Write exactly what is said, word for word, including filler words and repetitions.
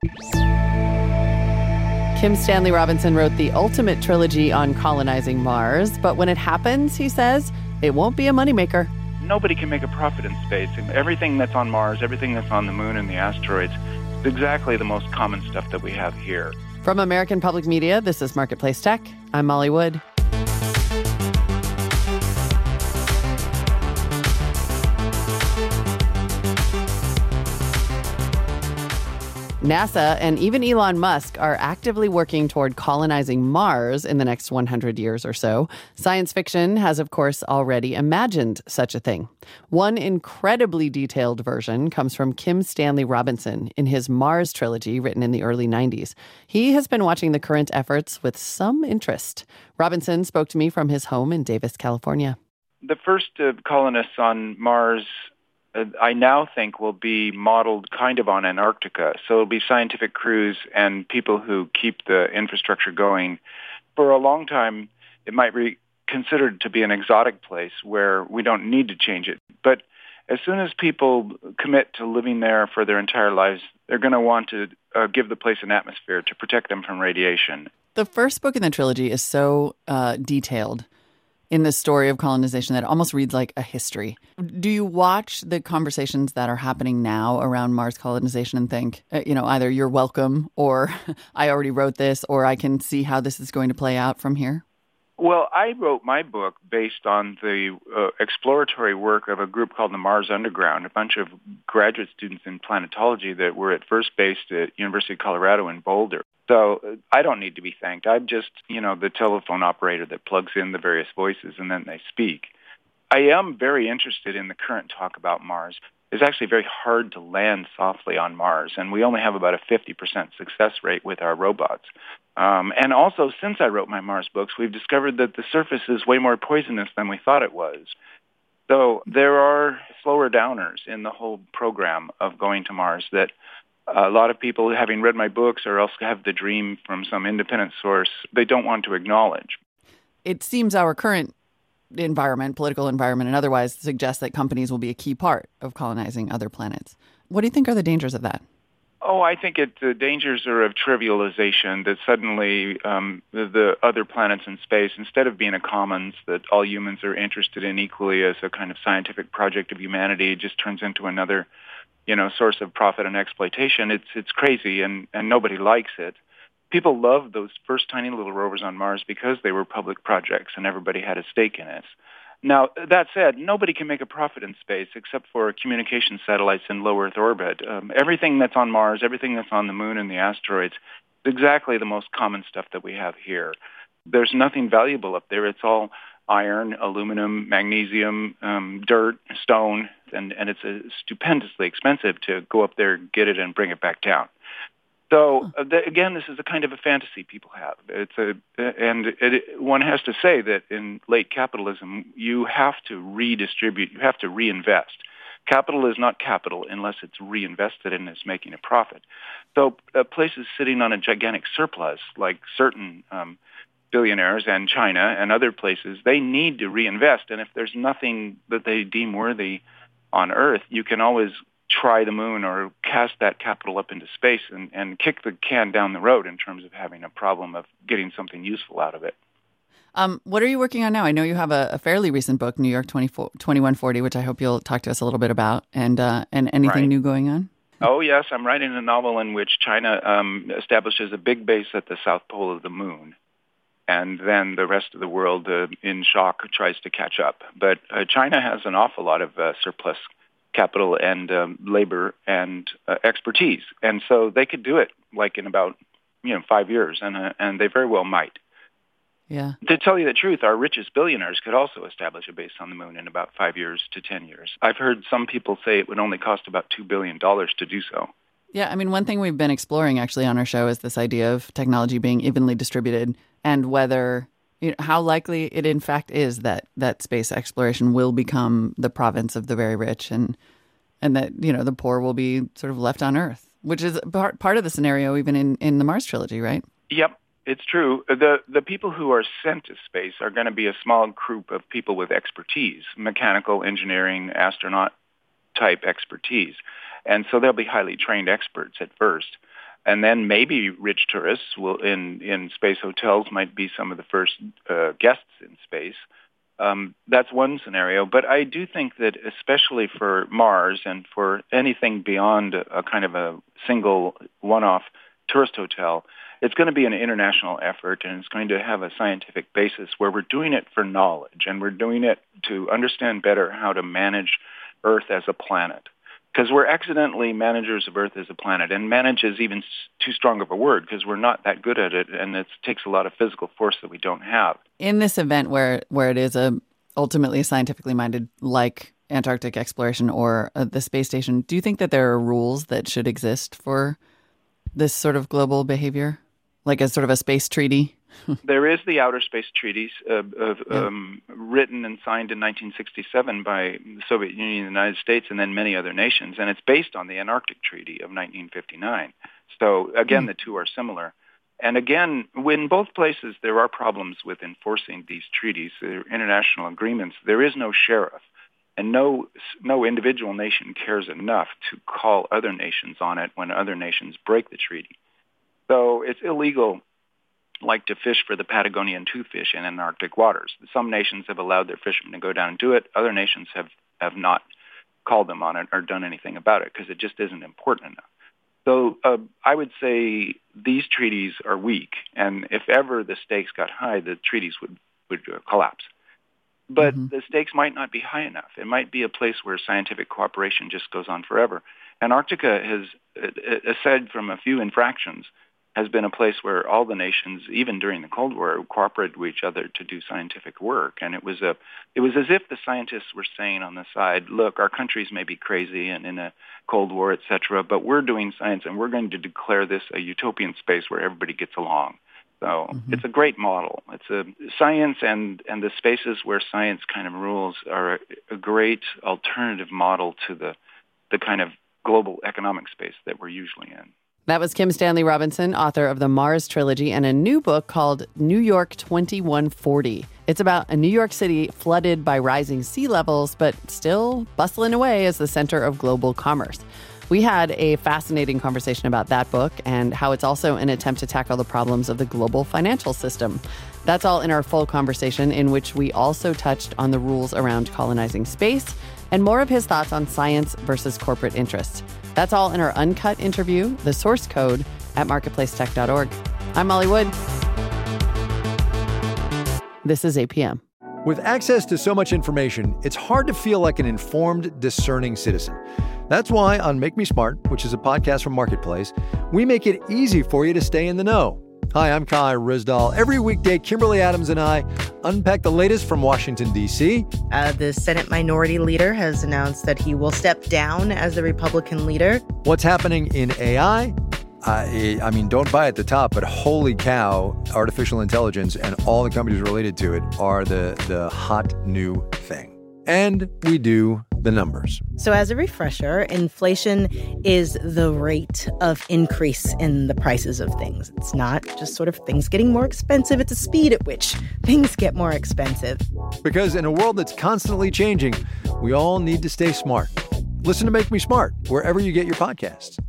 Kim Stanley Robinson wrote the ultimate trilogy on colonizing Mars, but when it happens, he says, it won't be a moneymaker. Nobody can make a profit in space. Everything that's on Mars, everything that's on the moon and the asteroids, is exactly the most common stuff that we have here. From American Public Media, this is Marketplace Tech. I'm Molly Wood. NASA and even Elon Musk are actively working toward colonizing Mars in the next one hundred years or so. Science fiction has, of course, already imagined such a thing. One incredibly detailed version comes from Kim Stanley Robinson in his Mars trilogy written in the early nineties. He has been watching the current efforts with some interest. Robinson spoke to me from his home in Davis, California. The first uh, colonists on Mars I now think will be modeled kind of on Antarctica. So it'll be scientific crews and people who keep the infrastructure going. For a long time, it might be considered to be an exotic place where we don't need to change it. But as soon as people commit to living there for their entire lives, they're going to want to uh, give the place an atmosphere to protect them from radiation. The first book in the trilogy is so uh, detailed in the story of colonization that it almost reads like a history. Do you watch the conversations that are happening now around Mars colonization and think, uh, you know, either you're welcome or I already wrote this or I can see how this is going to play out from here? Well, I wrote my book based on the uh, exploratory work of a group called the Mars Underground, a bunch of graduate students in planetology that were at first based at University of Colorado in Boulder. So uh, I don't need to be thanked. I'm just, you know, the telephone operator that plugs in the various voices and then they speak. I am very interested in the current talk about Mars. It's actually very hard to land softly on Mars, and we only have about a fifty percent success rate with our robots. Um, and also, since I wrote my Mars books, we've discovered that the surface is way more poisonous than we thought it was. So there are slower downers in the whole program of going to Mars that a lot of people, having read my books or else have the dream from some independent source, they don't want to acknowledge. It seems our current environment, political environment and otherwise, suggests that companies will be a key part of colonizing other planets. What do you think are the dangers of that? Oh, I think it, the dangers are of trivialization, that suddenly um, the, the other planets in space, instead of being a commons that all humans are interested in equally as a kind of scientific project of humanity, it just turns into another, you know, source of profit and exploitation. It's it's crazy, and, and nobody likes it. People loved those first tiny little rovers on Mars because they were public projects and everybody had a stake in it. Now, that said, nobody can make a profit in space except for communication satellites in low Earth orbit. Um, everything that's on Mars, everything that's on the moon and the asteroids, is exactly the most common stuff that we have here. There's nothing valuable up there. It's all iron, aluminum, magnesium, um, dirt, stone, and, and it's uh, stupendously expensive to go up there, get it, and bring it back down. So, uh, the, again, this is a kind of a fantasy people have. It's a, and it, one has to say that in late capitalism, you have to redistribute, you have to reinvest. Capital is not capital unless it's reinvested and it's making a profit. So uh, places sitting on a gigantic surplus, like certain um, billionaires and China and other places, they need to reinvest. And if there's nothing that they deem worthy on Earth, you can always try the moon or cast that capital up into space and, and kick the can down the road in terms of having a problem of getting something useful out of it. Um, what are you working on now? I know you have a, a fairly recent book, New York twenty-one forty, which I hope you'll talk to us a little bit about, and uh, and anything right. new going on? Oh, yes. I'm writing a novel in which China um, establishes a big base at the south pole of the moon. And then the rest of the world, uh, in shock, tries to catch up. But uh, China has an awful lot of uh, surplus capital and um, labor and uh, expertise. And so they could do it like in about, you know, five years, and uh, and they very well might. Yeah. To tell you the truth, our richest billionaires could also establish a base on the moon in about five years to ten years. I've heard some people say it would only cost about two billion dollars to do so. Yeah, I mean, one thing we've been exploring actually on our show is this idea of technology being evenly distributed and whether, you know, how likely it in fact is that, that space exploration will become the province of the very rich and and that, you know, the poor will be sort of left on Earth, which is part, part of the scenario even in, in the Mars trilogy, right? Yep. It's true. The the people who are sent to space are going to be a small group of people with expertise, mechanical, engineering, astronaut type expertise. And so they'll be highly trained experts at first. And then maybe rich tourists will in, in space hotels might be some of the first uh, guests in space. Um, that's one scenario. But I do think that especially for Mars and for anything beyond a, a kind of a single one-off tourist hotel, it's going to be an international effort, and it's going to have a scientific basis where we're doing it for knowledge, and we're doing it to understand better how to manage Earth as a planet. Because we're accidentally managers of Earth as a planet, and manage is even too strong of a word because we're not that good at it, and it takes a lot of physical force that we don't have. In this event where, where it is a ultimately scientifically minded, like Antarctic exploration or uh, the space station, do you think that there are rules that should exist for this sort of global behavior, like a sort of a space treaty? There is the Outer Space Treaties uh, of, um, written and signed in nineteen sixty-seven by the Soviet Union, the United States, and then many other nations, and it's based on the Antarctic Treaty of nineteen fifty-nine. So, again, mm. the two are similar. And again, in both places, there are problems with enforcing these treaties, they're international agreements. There is no sheriff, and no no individual nation cares enough to call other nations on it when other nations break the treaty. So it's illegal, like to fish for the Patagonian toothfish in Antarctic waters. Some nations have allowed their fishermen to go down and do it. Other nations have, have not called them on it or done anything about it because it just isn't important enough. So uh, I would say these treaties are weak, and if ever the stakes got high, the treaties would, would uh, collapse. But mm-hmm. the stakes might not be high enough. It might be a place where scientific cooperation just goes on forever. Antarctica has, aside from a few infractions, has been a place where all the nations, even during the Cold War, cooperated with each other to do scientific work. And it was a, it was as if the scientists were saying on the side, look, our countries may be crazy and in a Cold War, et cetera, but we're doing science and we're going to declare this a utopian space where everybody gets along. So mm-hmm. it's a great model. It's a science and, and the spaces where science kind of rules are a, a great alternative model to the, the kind of global economic space that we're usually in. That was Kim Stanley Robinson, author of the Mars Trilogy and a new book called New York twenty-one forty. It's about a New York City flooded by rising sea levels, but still bustling away as the center of global commerce. We had a fascinating conversation about that book and how it's also an attempt to tackle the problems of the global financial system. That's all in our full conversation, in which we also touched on the rules around colonizing space and more of his thoughts on science versus corporate interests. That's all in our uncut interview, The Source Code, at marketplace tech dot org. I'm Molly Wood. This is A P M. With access to so much information, it's hard to feel like an informed, discerning citizen. That's why on Make Me Smart, which is a podcast from Marketplace, we make it easy for you to stay in the know. Hi, I'm Kai Rizdal. Every weekday, Kimberly Adams and I unpack the latest from Washington, D C. Uh, the Senate Minority Leader has announced that he will step down as the Republican leader. What's happening in A I? I, I mean, don't buy at the top, but holy cow, artificial intelligence and all the companies related to it are the, the hot new thing. And we do the numbers. So as a refresher, inflation is the rate of increase in the prices of things. It's not just sort of things getting more expensive. It's the speed at which things get more expensive. Because in a world that's constantly changing, we all need to stay smart. Listen to Make Me Smart wherever you get your podcasts.